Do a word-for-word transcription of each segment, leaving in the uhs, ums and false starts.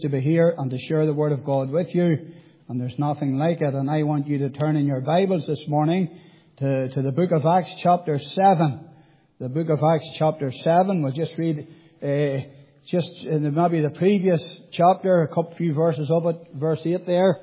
To be here and to share the Word of God with you, and there's nothing like it. And I want you to turn in your Bibles this morning to, to the book of Acts chapter seven. The book of Acts chapter seven. We'll just read uh, just in maybe the previous chapter, a couple few verses of it, verse eight there.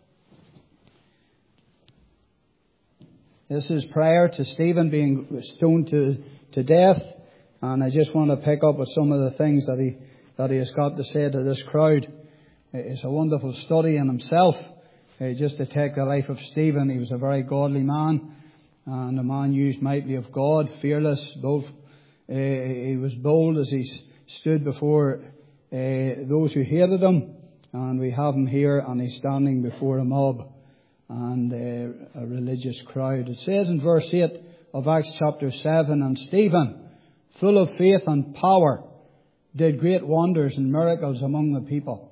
This is prior to Stephen being stoned to, to death, and I just want to pick up with some of the things that he that he has got to say to this crowd. It's a wonderful study in himself, uh, just to take the life of Stephen. He was a very godly man, and a man used mightily of God, fearless, bold. Uh, he was bold as he stood before uh, those who hated him, and we have him here, and he's standing before a mob and uh, a religious crowd. It says in verse eight of Acts chapter seven, "And Stephen, full of faith and power, did great wonders and miracles among the people.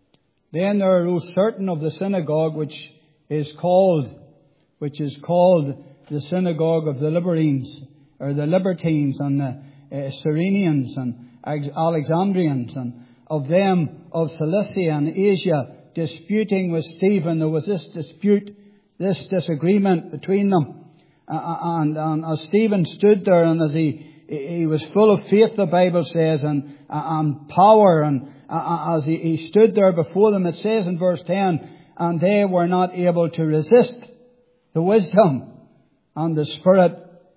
Then there arose certain of the synagogue, which is called, which is called the synagogue of the Libertines, or the Libertines, and the uh, Cyrenians and Alexandrians, and of them of Cilicia and Asia, disputing with Stephen." There was this dispute, this disagreement between them, uh, and, and as Stephen stood there, and as he He was full of faith, the Bible says, and, and power. And as he, he stood there before them, it says in verse ten, "And they were not able to resist the wisdom and the spirit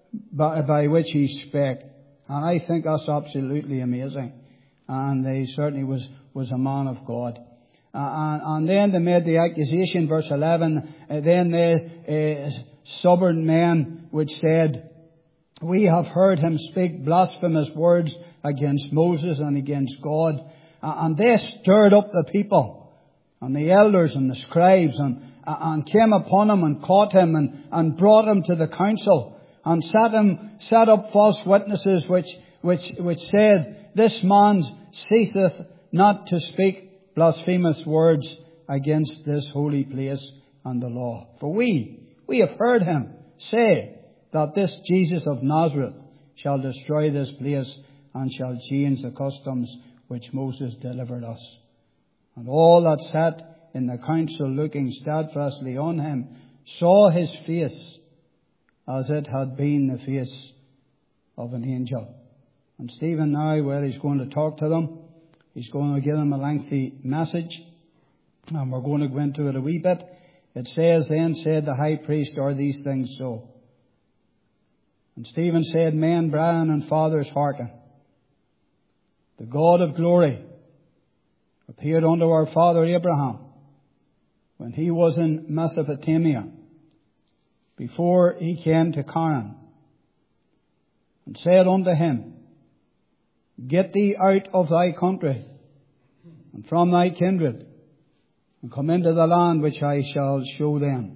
by, by which he spake." And I think that's absolutely amazing. And he certainly was, was a man of God. Uh, and, and then they made the accusation, verse eleven, uh, then they, uh, stubborn men which said, "We have heard him speak blasphemous words against Moses and against God." And they stirred up the people, and the elders and the scribes, and, and came upon him and caught him and, and brought him to the council, and set him, set up false witnesses which, which, which said, "This man ceaseth not to speak blasphemous words against this holy place and the law. For we, we have heard him say that this Jesus of Nazareth shall destroy this place and shall change the customs which Moses delivered us." And all that sat in the council, looking steadfastly on him, saw his face as it had been the face of an angel. And Stephen now, well, he's going to talk to them. He's going to give them a lengthy message, and we're going to go into it a wee bit. It says, "Then said the high priest, Are these things so? And Stephen said, Men, brethren, and fathers, hearken. The God of glory appeared unto our father Abraham when he was in Mesopotamia, before he came to Canaan, and said unto him, Get thee out of thy country and from thy kindred, and come into the land which I shall show them.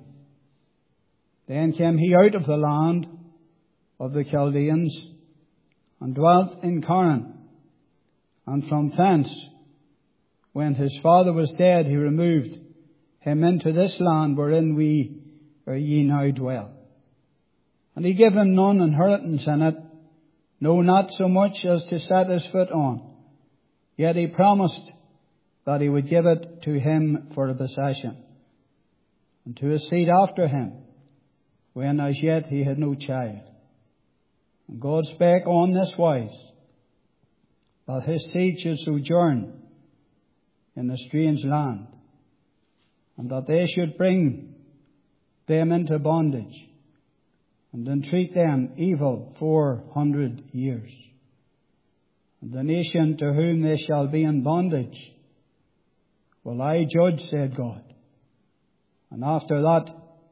Then came he out of the land of the Chaldeans, and dwelt in Canaan. And from thence, when his father was dead, he removed him into this land wherein we, where ye now dwell. And he gave him none inheritance in it, no, not so much as to set his foot on. Yet he promised that he would give it to him for a possession, and to his seed after him, when as yet he had no child. And God spake on this wise, that his seed should sojourn in a strange land, and that they should bring them into bondage, and entreat them evil four hundred years. And the nation to whom they shall be in bondage will I judge, said God. And after that,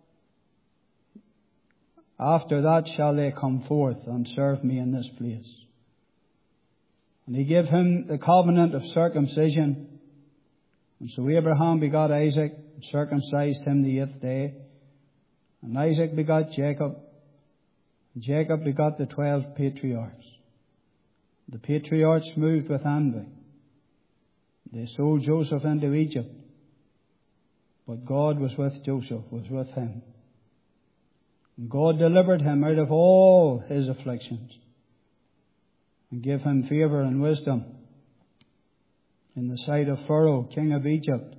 after that shall they come forth and serve me in this place. And he gave him the covenant of circumcision. And so Abraham begot Isaac, and circumcised him the eighth day. And Isaac begot Jacob, and Jacob begot the twelve patriarchs. The patriarchs moved with envy. They sold Joseph into Egypt, but God was with Joseph, was with him. And God delivered him out of all his afflictions, and gave him favour and wisdom in the sight of Pharaoh, king of Egypt.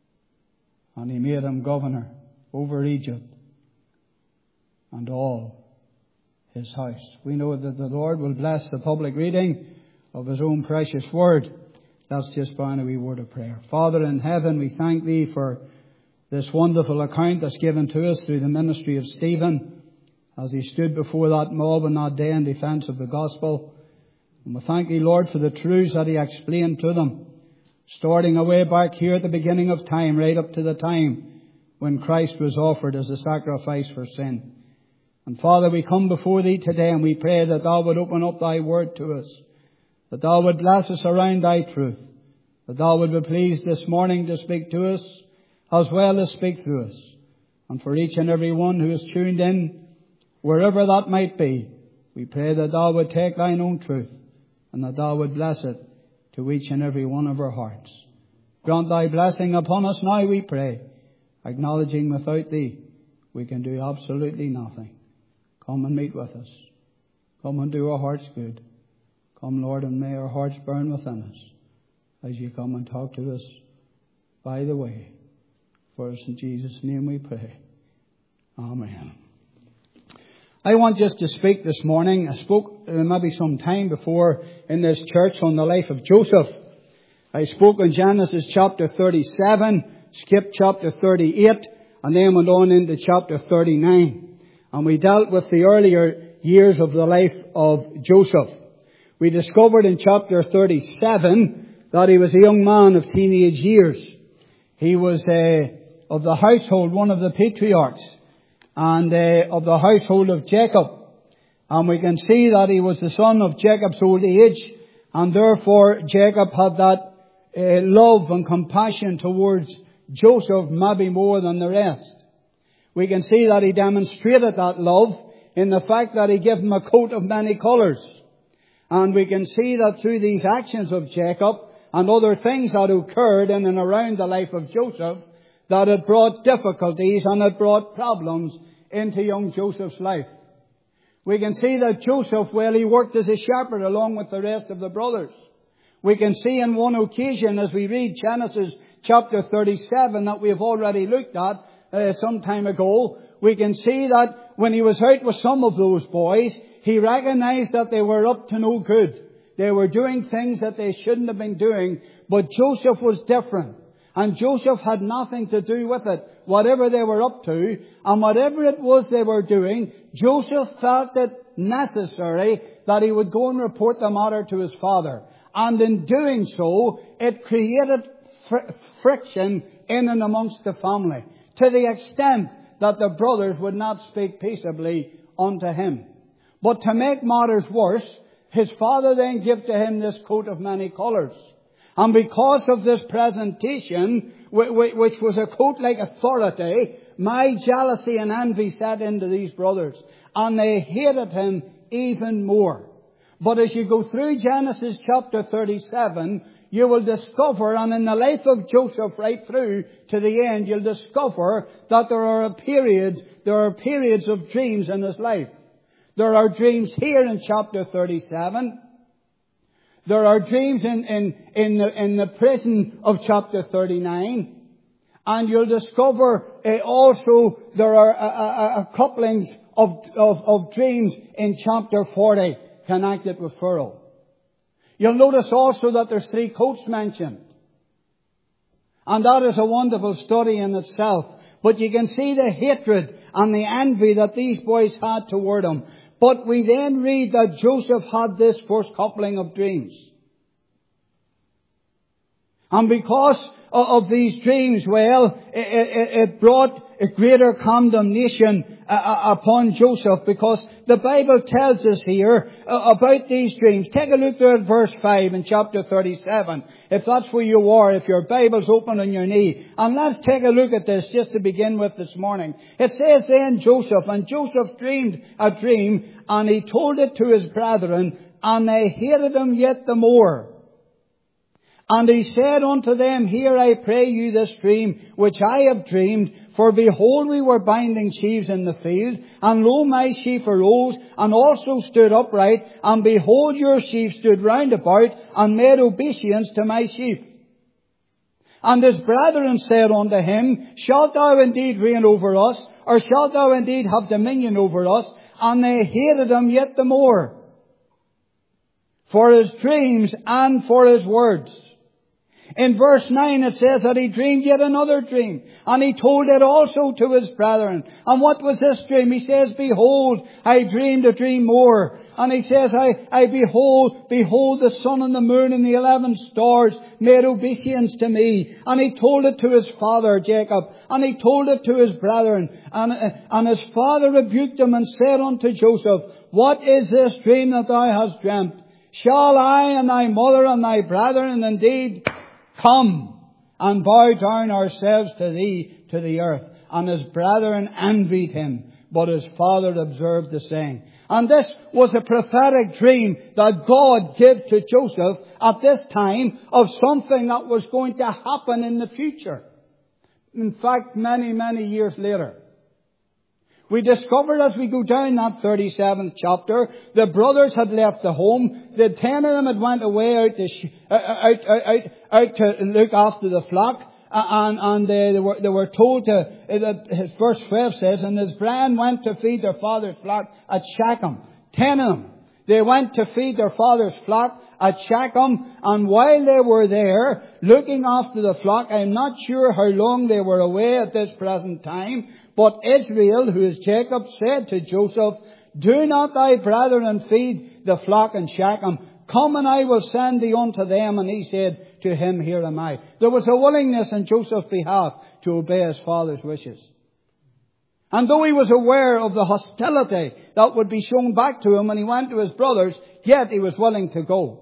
And he made him governor over Egypt and all his house. We know that the Lord will bless the public reading of his own precious word. That's just by a wee word of prayer. Father in heaven, we thank thee for this wonderful account that's given to us through the ministry of Stephen as he stood before that mob on that day in defence of the gospel. And we thank thee, Lord, for the truths that he explained to them, starting away back here at the beginning of time, right up to the time when Christ was offered as a sacrifice for sin. And Father, we come before thee today and we pray that thou would open up thy word to us, that thou would bless us around thy truth, that thou would be pleased this morning to speak to us as well as speak through us. And for each and every one who is tuned in, wherever that might be, we pray that thou would take thine own truth and that thou would bless it to each and every one of our hearts. Grant thy blessing upon us now, we pray, acknowledging without thee we can do absolutely nothing. Come and meet with us. Come and do our hearts good. Come, Lord, and may our hearts burn within us as you come and talk to us by the way. For us in Jesus' name we pray. Amen. I want just to speak this morning. I spoke uh, maybe some time before in this church on the life of Joseph. I spoke on Genesis chapter thirty-seven, skipped chapter thirty-eight, and then went on into chapter thirty-nine. And we dealt with the earlier years of the life of Joseph. We discovered in chapter thirty-seven that he was a young man of teenage years. He was uh, of the household, one of the patriarchs, and uh, of the household of Jacob. And we can see that he was the son of Jacob's old age, and therefore Jacob had that uh, love and compassion towards Joseph maybe more than the rest. We can see that he demonstrated that love in the fact that he gave him a coat of many colours. And we can see that through these actions of Jacob and other things that occurred in and around the life of Joseph, that it brought difficulties and it brought problems into young Joseph's life. We can see that Joseph, well, he worked as a shepherd along with the rest of the brothers. We can see in one occasion as we read Genesis chapter thirty-seven that we have already looked at uh, some time ago, we can see that when he was out with some of those boys, he recognized that they were up to no good. They were doing things that they shouldn't have been doing, but Joseph was different. And Joseph had nothing to do with it, whatever they were up to. And whatever it was they were doing, Joseph felt it necessary that he would go and report the matter to his father. And in doing so, it created fr- friction in and amongst the family, to the extent that the brothers would not speak peaceably unto him. But to make matters worse, his father then gave to him this coat of many colours. And because of this presentation, which was a coat like authority, my jealousy and envy set into these brothers. And they hated him even more. But as you go through Genesis chapter thirty-seven, you will discover, and in the life of Joseph right through to the end, you'll discover that there are periods, there are periods of dreams in his life. There are dreams here in chapter thirty-seven. There are dreams in, in, in, the, in the prison of chapter thirty-nine. And you'll discover uh, also there are a, a, a couplings of, of, of dreams in chapter forty connected with Pharaoh. You'll notice also that there's three coats mentioned. And that is a wonderful study in itself. But you can see the hatred and the envy that these boys had toward him. But we then read that Joseph had this first coupling of dreams. And because of these dreams, well, it, it, it brought a greater condemnation uh, upon Joseph, because the Bible tells us here uh, about these dreams. Take a look there at verse five in chapter thirty-seven. If that's where you are, if your Bible's open on your knee. And let's take a look at this just to begin with this morning. It says then Joseph, and Joseph dreamed a dream, and he told it to his brethren, and they hated him yet the more. And he said unto them, Hear, I pray you, this dream which I have dreamed. For behold, we were binding sheaves in the field, and lo, my sheaf arose, and also stood upright, and behold, your sheep stood round about, and made obeisance to my sheaf. And his brethren said unto him, Shalt thou indeed reign over us? Or shalt thou indeed have dominion over us? And they hated him yet the more for his dreams and for his words. In verse nine it says that he dreamed yet another dream, and he told it also to his brethren. And what was this dream? He says, Behold, I dreamed a dream more. And he says, I, I behold, behold the sun and the moon and the eleven stars made obeisance to me. And he told it to his father Jacob, and he told it to his brethren. And, and his father rebuked him and said unto Joseph, What is this dream that thou hast dreamt? Shall I and thy mother and thy brethren indeed come and bow down ourselves to thee to the earth? And his brethren envied him, but his father observed the saying. And this was a prophetic dream that God gave to Joseph at this time of something that was going to happen in the future. In fact, many, many years later. We discovered as we go down that thirty-seventh chapter, the brothers had left the home. The ten of them had went away out to, sh- out, out, out, out to look after the flock. Uh, and and they, they, were, they were told to, uh, verse twelve says, And his brethren went to feed their father's flock at Shechem. Ten of them. They went to feed their father's flock at Shechem. And while they were there, looking after the flock, I'm not sure how long they were away at this present time, but Israel, who is Jacob, said to Joseph, Do not thy brethren feed the flock in Shechem? Come and I will send thee unto them. And he said to him, Here am I. There was a willingness on Joseph's behalf to obey his father's wishes. And though he was aware of the hostility that would be shown back to him when he went to his brothers, yet he was willing to go.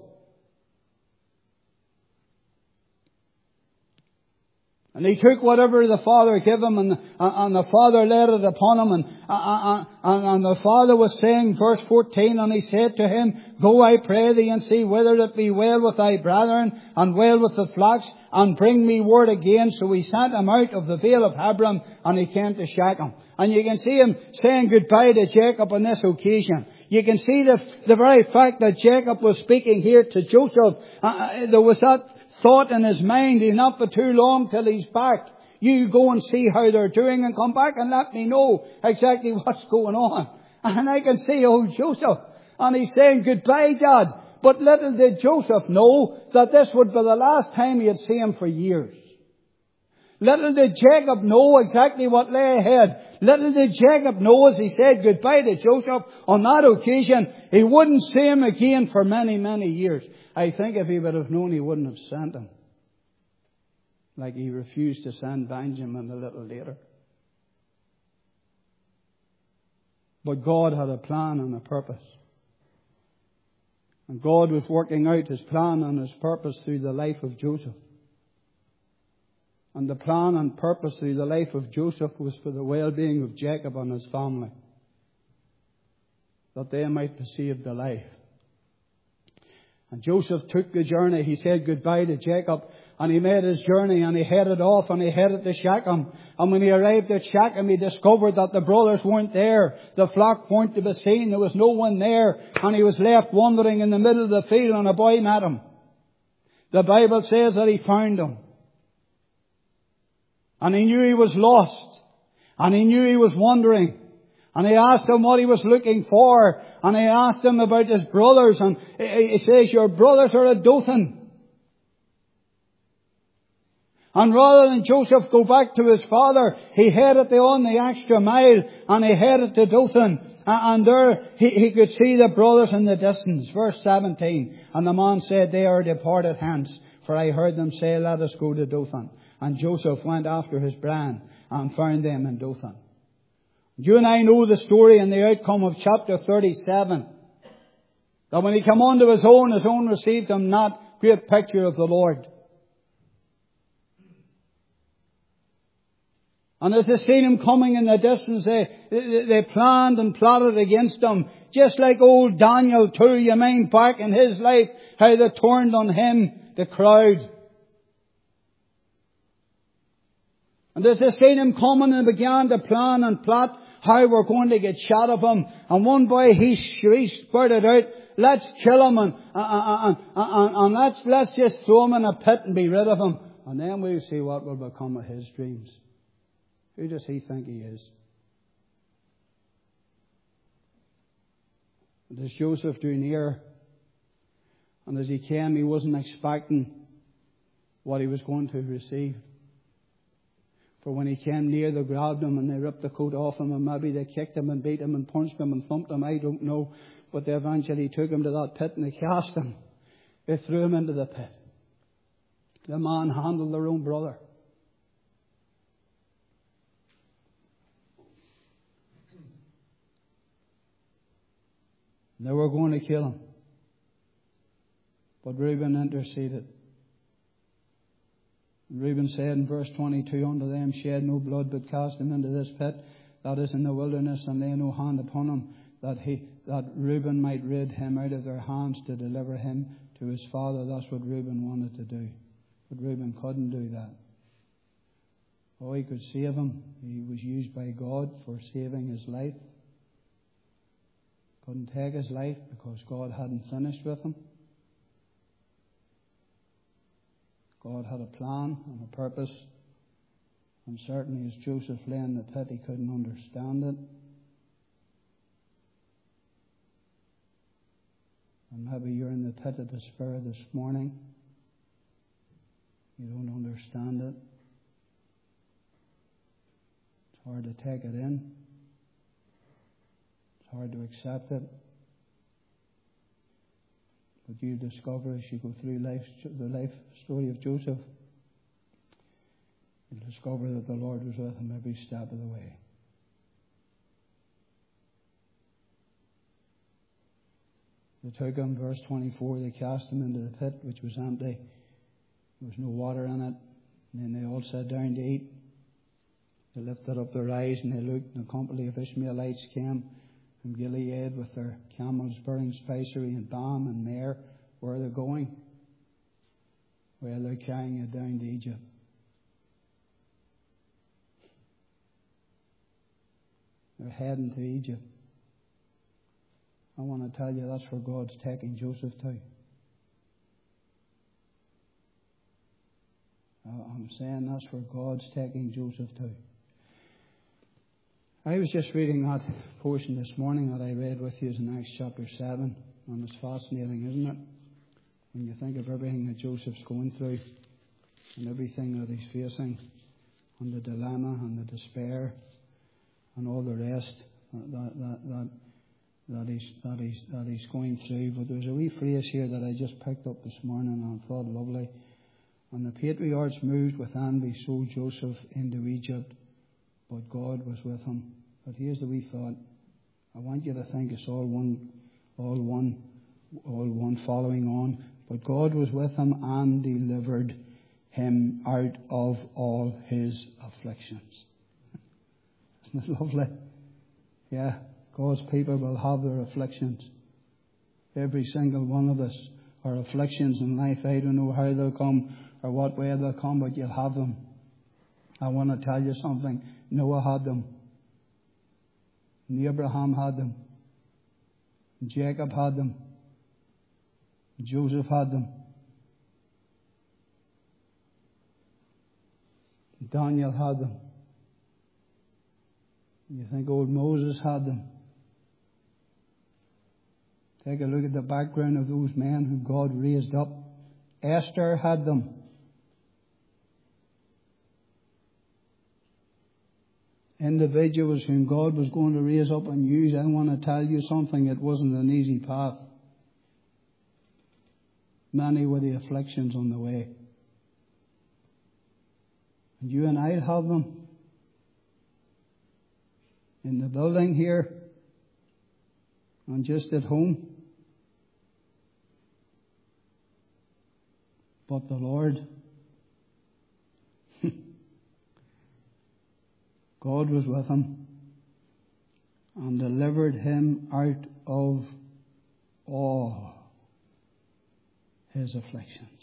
And he took whatever the father gave him, and, and the father laid it upon him. And, and, and the father was saying, verse fourteen, And he said to him, Go, I pray thee, and see whether it be well with thy brethren, and well with the flocks, and bring me word again. So he sent him out of the vale of Hebron, and he came to Shechem. And you can see him saying goodbye to Jacob on this occasion. You can see the, the very fact that Jacob was speaking here to Joseph. Uh, there was that thought in his mind, he'll not be too long till he's back. You go and see how they're doing and come back and let me know exactly what's going on. And I can see old Joseph, and he's saying goodbye, Dad. But little did Joseph know that this would be the last time he'd see him for years. Little did Jacob know exactly what lay ahead. Little did Jacob know as he said goodbye to Joseph on that occasion, he wouldn't see him again for many, many years. I think if he would have known, he wouldn't have sent him. Like he refused to send Benjamin a little later. But God had a plan and a purpose. And God was working out his plan and his purpose through the life of Joseph. And the plan and purpose through the life of Joseph was for the well-being of Jacob and his family. That they might be saved alive. And Joseph took the journey. He said goodbye to Jacob. And he made his journey and he headed off and he headed to Shechem. And when he arrived at Shechem, he discovered that the brothers weren't there. The flock weren't to be seen. There was no one there. And he was left wandering in the middle of the field, and a boy met him. The Bible says that he found him. And he knew he was lost. And he knew he was wandering. And he asked him what he was looking for. And he asked him about his brothers. And he says, Your brothers are at Dothan. And rather than Joseph go back to his father, he headed on the extra mile. And he headed to Dothan. And there he, he could see the brothers in the distance. Verse seventeen. And the man said, They are departed hence. For I heard them say, Let us go to Dothan. And Joseph went after his brethren and found them in Dothan. You and I know the story and the outcome of chapter thirty-seven. That when he came unto his own, his own received him not. Great picture of the Lord. And as they seen him coming in the distance, they, they, they planned and plotted against him. Just like old Daniel too, you mind back in his life, how they turned on him, the crowd. And as they seen him coming, and began to plan and plot how we're going to get shot of him. And one boy, he, he spurted out, Let's kill him and, and, and, and, and let's, let's just throw him in a pit and be rid of him. And then we'll see what will become of his dreams. Who does he think he is? And as Joseph drew near, and as he came, he wasn't expecting what he was going to receive. For when he came near, they grabbed him and they ripped the coat off him, and maybe they kicked him and beat him and punched him and thumped him. I don't know. But they eventually took him to that pit and they cast him. They threw him into the pit. The man handled their own brother. They were going to kill him. But Reuben interceded. Reuben said in verse twenty-two, unto them shed no blood, but cast him into this pit that is in the wilderness, and lay no hand upon him, that he that Reuben might rid him out of their hands to deliver him to his father. That's what Reuben wanted to do. But Reuben couldn't do that. Oh, he could save him. He was used by God for saving his life. Couldn't take his life because God hadn't finished with him. God had a plan and a purpose. And certainly as Joseph lay in the pit, he couldn't understand it. And maybe you're in the pit of despair this morning. You don't understand it. It's hard to take it in. It's hard to accept it. But you discover as you go through life, the life story of Joseph, you'll discover that the Lord was with him every step of the way. They took him, verse twenty-four, they cast him into the pit, which was empty. There was no water in it. And then they all sat down to eat. They lifted up their eyes and they looked, and a company of Ishmaelites came from Gilead with their camels bearing spicery and balm and myrrh. Where are they going? Well, they're carrying it down to Egypt. They're heading to Egypt. I want to tell you that's where God's taking Joseph to. I'm saying that's where God's taking Joseph to. I was just reading that portion this morning that I read with you in Acts chapter seven, and it's fascinating, isn't it? When you think of everything that Joseph's going through and everything that he's facing, and the dilemma and the despair and all the rest that that that, that he's that he's that he's going through. But there's a wee phrase here that I just picked up this morning and I thought lovely. And the patriarchs moved with envy, sold Joseph into Egypt, but God was with him. But here's the wee thought. I want you to think it's all one, all one, all one following on. But God was with him and delivered him out of all his afflictions. Isn't it lovely? Yeah, God's people will have their afflictions. Every single one of us are afflictions in life. I don't know how they'll come or what way they'll come, but you'll have them. I want to tell you something. Noah had them. And Abraham had them. And Jacob had them. And Joseph had them. And Daniel had them. And you think old Moses had them. Take a look at the background of those men who God raised up. Esther had them. Individuals whom God was going to raise up and use. I want to tell you something. It wasn't an easy path. Many were the afflictions on the way. And you and I have them. In the building here. And just at home. But the Lord, God was with him and delivered him out of all his afflictions.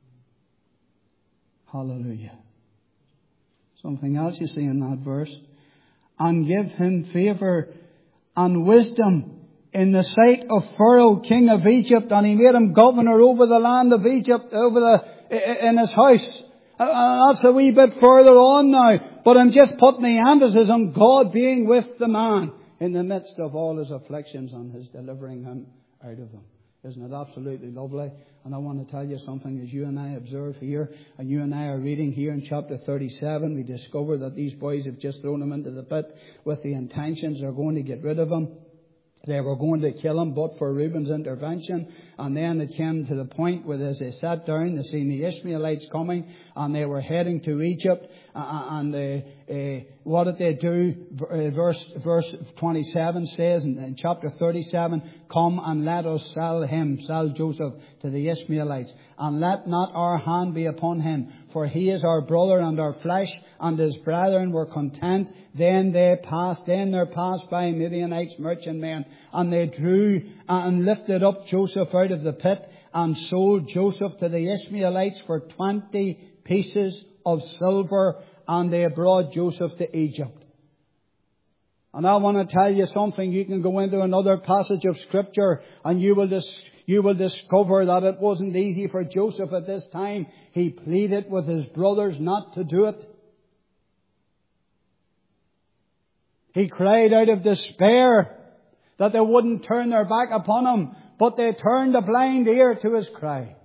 Hallelujah. Something else you see in that verse. And give him favour and wisdom in the sight of Pharaoh, king of Egypt, and he made him governor over the land of Egypt, over the in his house. Uh, that's a wee bit further on now. But I'm just putting the emphasis on God being with the man in the midst of all his afflictions and his delivering him out of them. Isn't it absolutely lovely? And I want to tell you something as you and I observe here, and you and I are reading here in chapter thirty-seven, we discover that these boys have just thrown him into the pit with the intentions they're going to get rid of him. They were going to kill him, but for Reuben's intervention. And then it came to the point where as they sat down, they seen the Ishmaelites coming, and they were heading to Egypt. Uh, and uh, uh, what did they do? Uh, verse verse twenty-seven says in, in chapter thirty-seven, "Come and let us sell him," sell Joseph to the Ishmaelites, "and let not our hand be upon him, for he is our brother and our flesh." And his brethren were content. Then they passed, then there passed by Midianites merchantmen, and they drew and lifted up Joseph out of the pit, and sold Joseph to the Ishmaelites for twenty pieces of silver, and they brought Joseph to Egypt. And I want to tell you something. You can go into another passage of Scripture, and you will dis- you will discover that it wasn't easy for Joseph at this time. He pleaded with his brothers not to do it. He cried out of despair that they wouldn't turn their back upon him, but they turned a blind ear to his cry.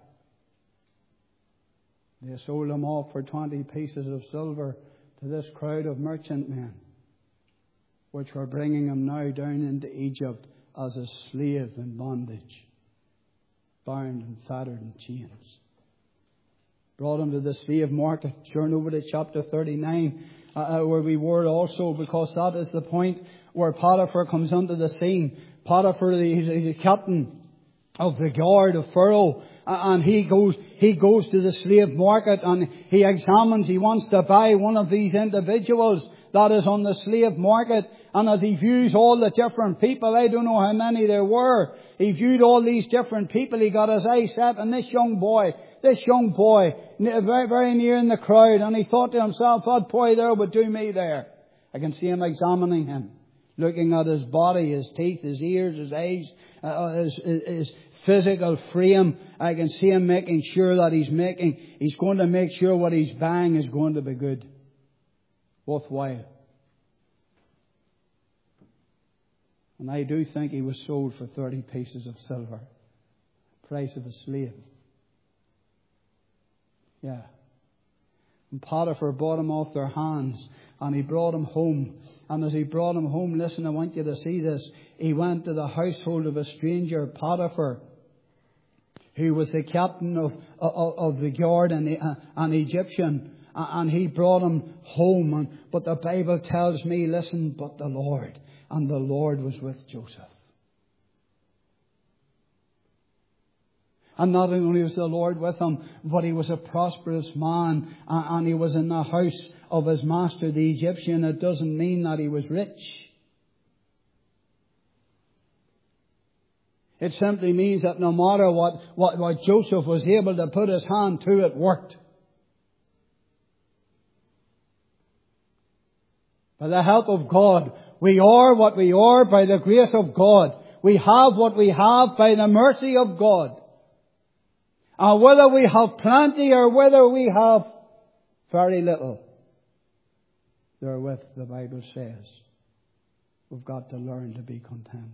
They sold him off for twenty pieces of silver to this crowd of merchantmen, which were bringing him now down into Egypt as a slave in bondage, bound and fettered in chains. Brought him to the slave market. Turn over to chapter thirty-nine. Uh, where we were also, because that is the point where Potiphar comes onto the scene. Potiphar, he's, he's a captain of the guard of Pharaoh, and he goes, he goes to the slave market, and he examines, he wants to buy one of these individuals that is on the slave market. And as he views all the different people, I don't know how many there were, he viewed all these different people, he got his eyes set on this young boy, this young boy, very, very near in the crowd, and he thought to himself, that boy there would do me there. I can see him examining him, looking at his body, his teeth, his ears, his eyes, uh, his, his physical frame. I can see him making sure that he's making, he's going to make sure what he's buying is going to be good, worthwhile. And I do think he was sold for thirty pieces of silver. Price of a slave. Yeah. And Potiphar bought him off their hands, and he brought him home. And as he brought him home, listen, I want you to see this. He went to the household of a stranger, Potiphar, who was the captain of, of, of the guard and the, uh, an Egyptian. And he brought him home. And, but the Bible tells me, listen, but the Lord. And the Lord was with Joseph. And not only was the Lord with him, but he was a prosperous man. And he was in the house of his master, the Egyptian. It doesn't mean that he was rich. It simply means that no matter what, what, what Joseph was able to put his hand to, it worked. By the help of God, we are what we are by the grace of God. We have what we have by the mercy of God. And whether we have plenty or whether we have very little, therewith, the Bible says, we've got to learn to be content.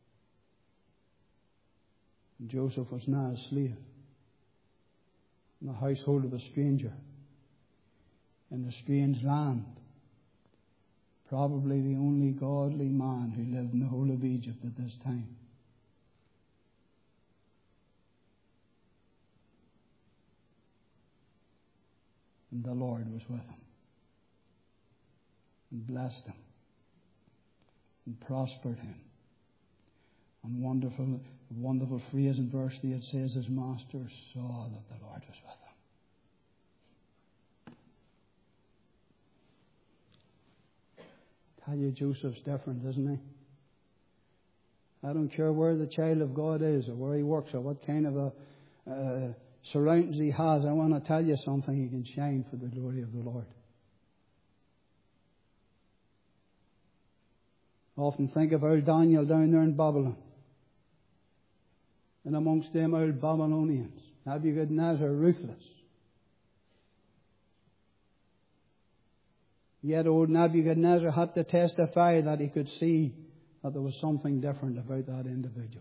And Joseph was now a slave in the household of a stranger in a strange land. Probably the only godly man who lived in the whole of Egypt at this time. And the Lord was with him, and blessed him, and prospered him. And wonderful, wonderful phrase in verse three, it says, his master saw that the Lord was with him. Tell you, Joseph's different, isn't he? I don't care where the child of God is, or where he works, or what kind of a uh, surroundings he has. I want to tell you something. He can shine for the glory of the Lord. I often think of old Daniel down there in Babylon, and amongst them old Babylonians. Nebuchadnezzar, ruthless. Yet old Nebuchadnezzar had to testify that he could see that there was something different about that individual.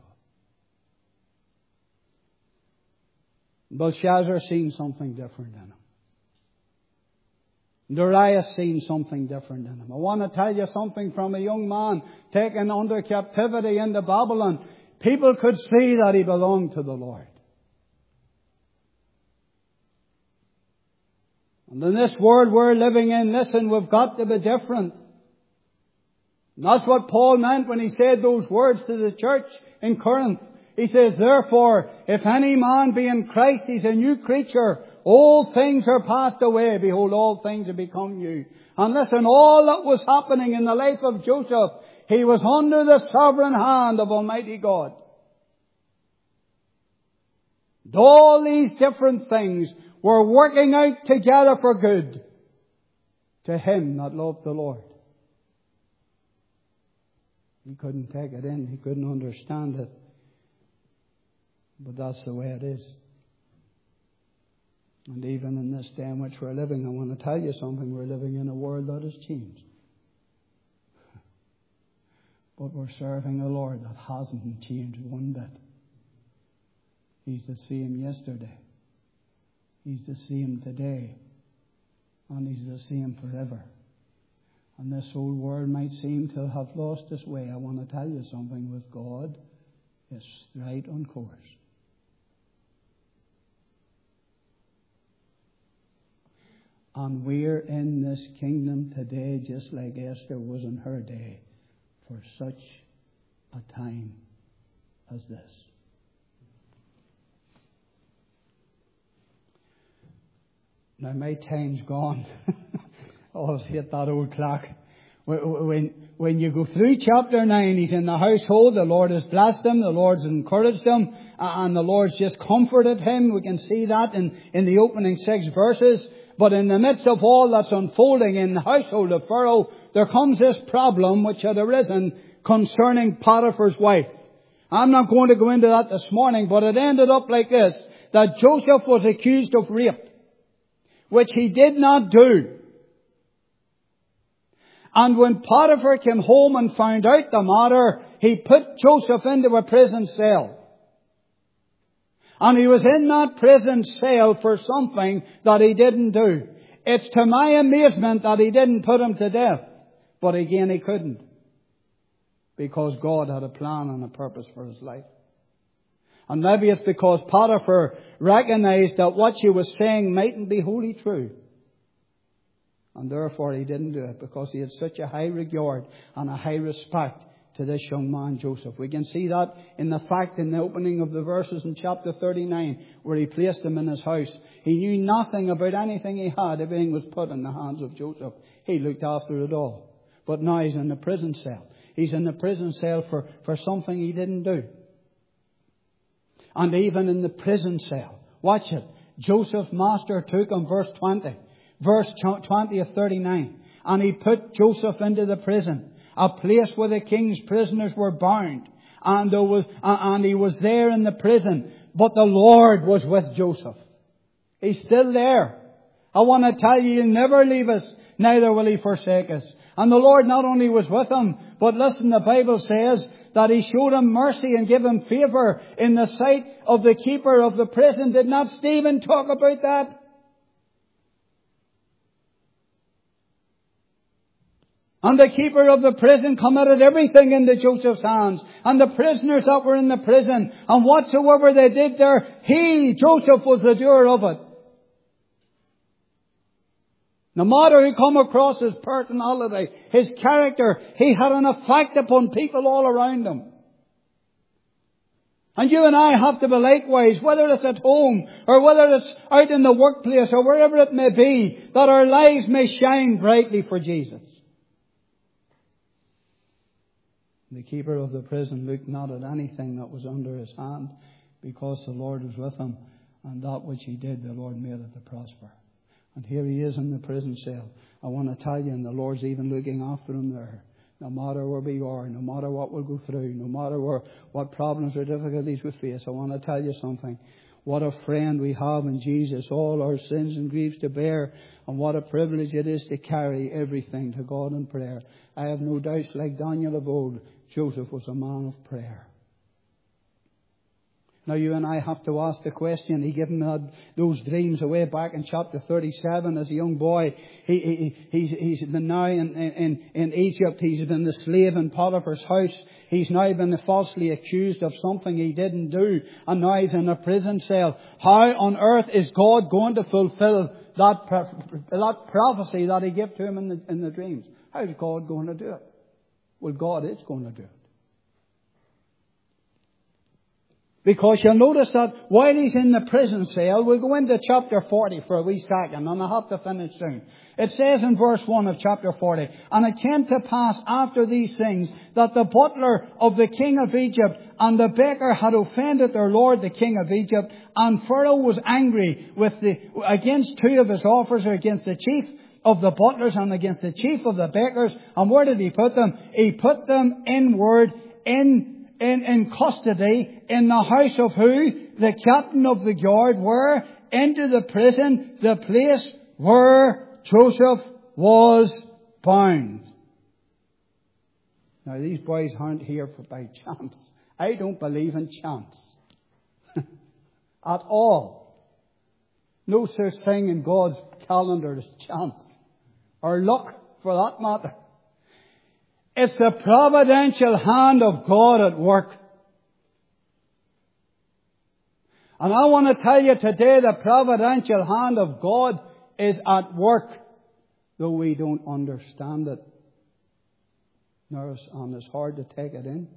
Belshazzar seen something different in him. Darius seen something different in him. I want to tell you something from a young man taken under captivity into Babylon. People could see that he belonged to the Lord. And in this world we're living in, listen, we've got to be different. And that's what Paul meant when he said those words to the church in Corinth. He says, therefore, if any man be in Christ, he's a new creature. All things are passed away. Behold, all things have become new. And listen, all that was happening in the life of Joseph, he was under the sovereign hand of Almighty God. And all these different things were working out together for good to him that loved the Lord. He couldn't take it in. He couldn't understand it. But that's the way it is. And even in this day in which we're living, I want to tell you something. We're living in a world that has changed. But we're serving a Lord that hasn't changed one bit. He's the same yesterday. He's the same today. And He's the same forever. And this old world might seem to have lost its way. I want to tell you something. With God, it's right on course. And we're in this kingdom today just like Esther was in her day for such a time as this. Now my time's gone. I always hate that old clock. When, when you go through chapter nine, he's in the household. The Lord has blessed him. The Lord's encouraged him. And the Lord's just comforted him. We can see that in, in the opening six verses. But in the midst of all that's unfolding in the household of Pharaoh, there comes this problem which had arisen concerning Potiphar's wife. I'm not going to go into that this morning, but it ended up like this, that Joseph was accused of rape, which he did not do. And when Potiphar came home and found out the matter, he put Joseph into a prison cell. And he was in that prison cell for something that he didn't do. It's to my amazement that he didn't put him to death. But again, he couldn't. Because God had a plan and a purpose for his life. And maybe it's because Potiphar recognized that what she was saying mightn't be wholly true. And therefore he didn't do it, because he had such a high regard and a high respect to this young man, Joseph. We can see that in the fact in the opening of the verses in chapter thirty-nine, where he placed him in his house. He knew nothing about anything he had. Everything was put in the hands of Joseph. He looked after it all. But now he's in the prison cell. He's in the prison cell for, for something he didn't do. And even in the prison cell, watch it, Joseph's master took him, verse twenty. Verse twenty of thirty-nine. And he put Joseph into the prison, a place where the king's prisoners were bound. And there was, and he was there in the prison. But the Lord was with Joseph. He's still there. I want to tell you, He'll never leave us, neither will He forsake us. And the Lord not only was with him, but listen, the Bible says that He showed him mercy and gave him favour in the sight of the keeper of the prison. Did not Stephen talk about that? And the keeper of the prison committed everything into Joseph's hands. And the prisoners that were in the prison, and whatsoever they did there, he, Joseph, was the doer of it. No matter who come across his personality, his character, he had an effect upon people all around him. And you and I have to be likewise, whether it's at home or whether it's out in the workplace or wherever it may be, that our lives may shine brightly for Jesus. The keeper of the prison looked not at anything that was under his hand, because the Lord was with him, and that which he did, the Lord made it to prosper. And here he is in the prison cell. I want to tell you, and the Lord's even looking after him there. No matter where we are, no matter what we'll go through, no matter where, what problems or difficulties we face, I want to tell you something. What a friend we have in Jesus, all our sins and griefs to bear, and what a privilege it is to carry everything to God in prayer. I have no doubts, like Daniel of old, Joseph was a man of prayer. Now you and I have to ask the question. He gave him that, those dreams away back in chapter thirty-seven as a young boy. He, he, he's, he's been now in, in, in Egypt. He's been the slave in Potiphar's house. He's now been falsely accused of something he didn't do. And now he's in a prison cell. How on earth is God going to fulfill that, that prophecy that he gave to him in the, in the dreams? How is God going to do it? Well, God is going to do it. Because you'll notice that while he's in the prison cell, we'll go into chapter forty for a wee second, and I have to finish soon. It says in verse one of chapter forty, "And it came to pass after these things that the butler of the king of Egypt and the baker had offended their lord the king of Egypt, and Pharaoh was angry with the against two of his officers, against the chief of the butlers and against the chief of the bakers. And where did he put them? He put them inward in In, in custody in the house of who? The captain of the guard. Where? Into the prison, the place where Joseph was bound." Now these boys aren't here for by chance. I don't believe in chance. At all. No such thing in God's calendar as chance. Or luck, for that matter. It's the providential hand of God at work. And I want to tell you today, the providential hand of God is at work, though we don't understand it. Nor is, and it's hard to take it in.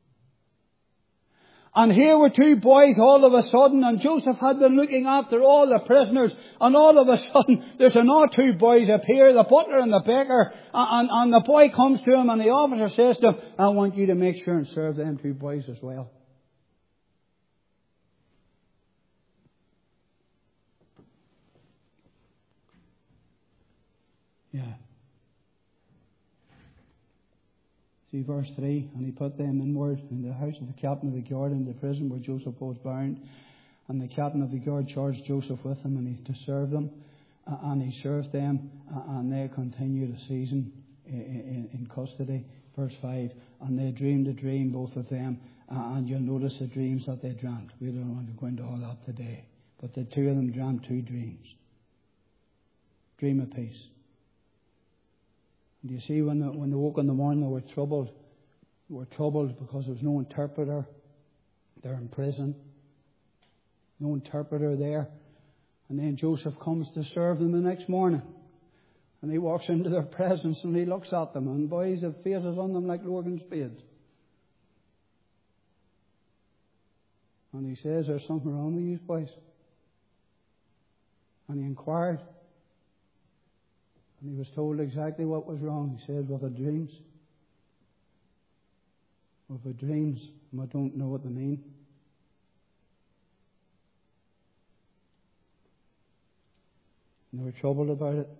And here were two boys all of a sudden, and Joseph had been looking after all the prisoners, and all of a sudden there's another two boys appear, the butler and the baker, and, and the boy comes to him and the officer says to him, "I want you to make sure and serve them two boys as well." Yeah. See verse three, "And he put them inward in the house of the captain of the guard in the prison where Joseph was bound. And the captain of the guard charged Joseph with them and he to serve them. Uh, and he served them, uh, and they continued a season in, in, in custody." Verse five, "And they dreamed a dream, both of them." Uh, and you'll notice the dreams that they dreamt. We don't want to go into all that today. But the two of them dreamt two dreams. Dream of peace. Do you see, when they, when they woke in the morning, they were troubled. They were troubled because there was no interpreter. They're in prison. No interpreter there. And then Joseph comes to serve them the next morning. And he walks into their presence and he looks at them. And boys have faces on them like Logan spades. And he says, "There's something wrong with you boys." And he inquired. And he was told exactly what was wrong. He says, "With the dreams. With the dreams. And I don't know what they mean." And they were troubled about it.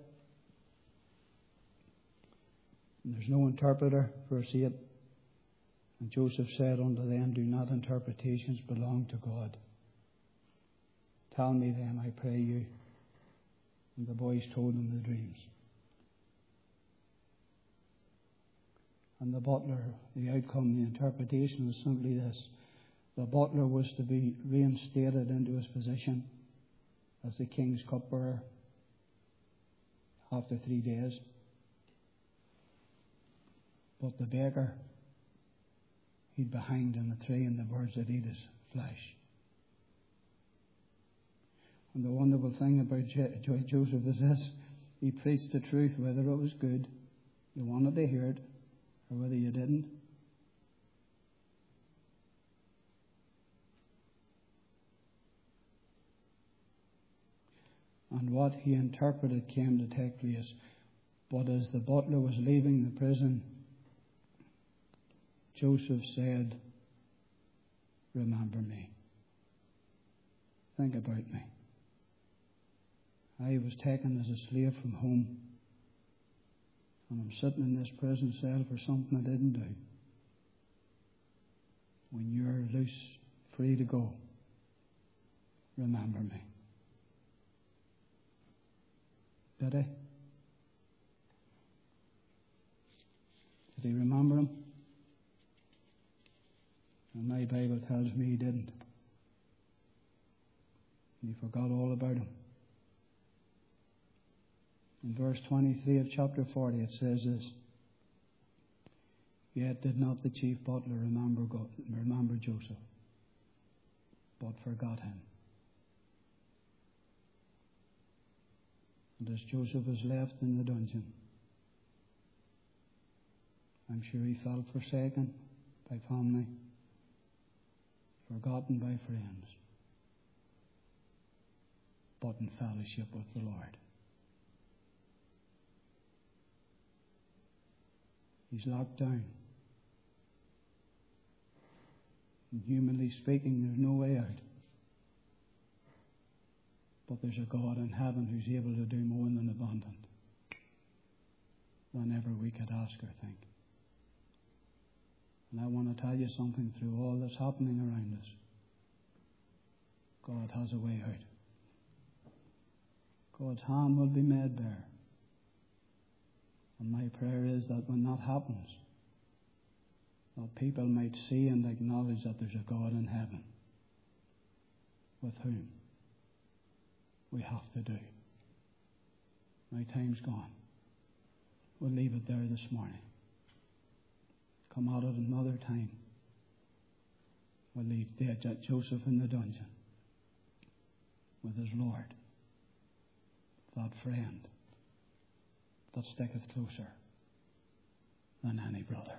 And there's no interpreter, verse eight. "And Joseph said unto them, Do not interpretations belong to God? Tell me them, I pray you." And the boys told him the dreams. And the butler, the outcome, the interpretation was simply this. The butler was to be reinstated into his position as the king's cupbearer after three days. But the baker, he'd be hanged in a tree, and the birds would eat his flesh. And the wonderful thing about Joseph is this. He preached the truth, whether it was good, you wanted to hear it, or whether you didn't. And what he interpreted came to take place. But as the butler was leaving the prison, Joseph said, "Remember me. Think about me. I was taken as a slave from home. And I'm sitting in this prison cell for something I didn't do. When you're loose, free to go, remember me. Did he? Did he remember him? And my Bible tells me he didn't. He forgot all about him. In verse twenty-three of chapter forty it says this: Yet did not the chief butler remember, God, remember Joseph, but forgot him. And as Joseph was left in the dungeon, I'm sure he felt forsaken by family, forgotten by friends, but in fellowship with the Lord. He's locked down. And humanly speaking, there's no way out. But there's a God in heaven who's able to do more than abundant than ever we could ask or think. And I want to tell you something through all that's happening around us. God has a way out. God's hand will be made bare. And my prayer is that when that happens, that people might see and acknowledge that there's a God in heaven with whom we have to do. My time's gone. We'll leave it there this morning. Come out at another time. We'll leave dead Joseph in the dungeon with his Lord, that friend that sticketh closer than any brother.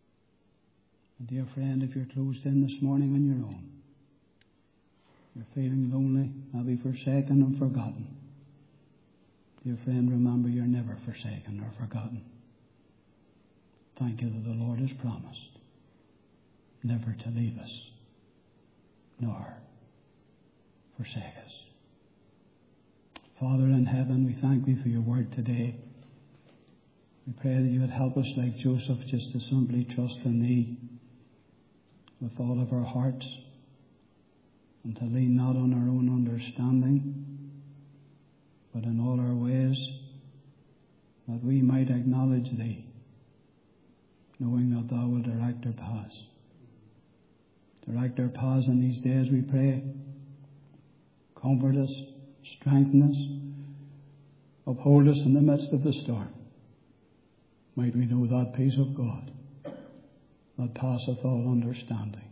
And dear friend, if you're closed in this morning on your own, you're feeling lonely, maybe forsaken and forgotten, dear friend, remember you're never forsaken or forgotten. Thank you that the Lord has promised never to leave us nor forsake us. Father in heaven, we thank Thee for Your word today. We pray that You would help us like Joseph just to simply trust in Thee with all of our hearts and to lean not on our own understanding, but in all our ways that we might acknowledge Thee, knowing that Thou wilt direct our paths. Direct our paths in these days, we pray. Comfort us, strengthen us, uphold us in the midst of the storm. Might we know that peace of God that passeth all understanding.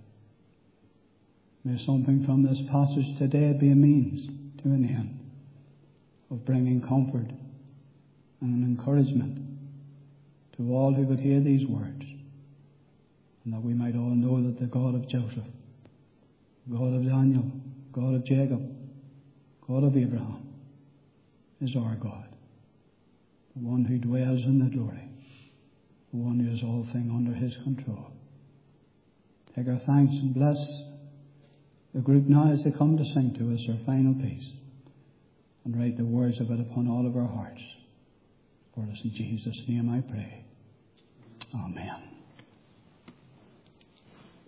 May something from this passage today be a means to an end of bringing comfort and encouragement to all who would hear these words, and that we might all know that the God of Joseph, God of Daniel, God of Jacob, God of Abraham is our God, the one who dwells in the glory, the one who has all things under His control. Take our thanks and bless the group now as they come to sing to us our final piece, and write the words of it upon all of our hearts. For us in Jesus' name I pray. Amen.